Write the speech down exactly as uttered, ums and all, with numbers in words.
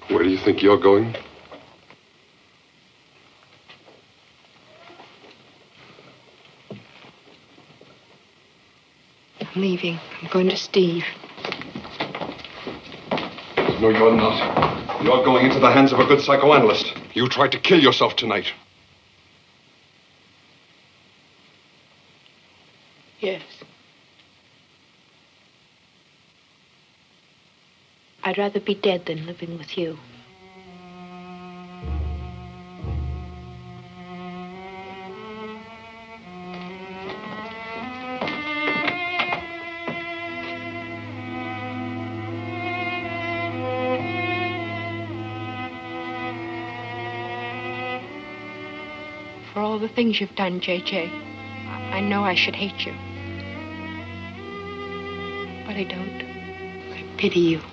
Where do you think you're going? I'm leaving. I'm going to Steve. No, you're not. You're going into the hands of a good psychoanalyst. You tried to kill yourself tonight. Yes. I'd rather be dead than living with you. For all the things you've done, J J, I know I should hate you. But I don't. I pity you.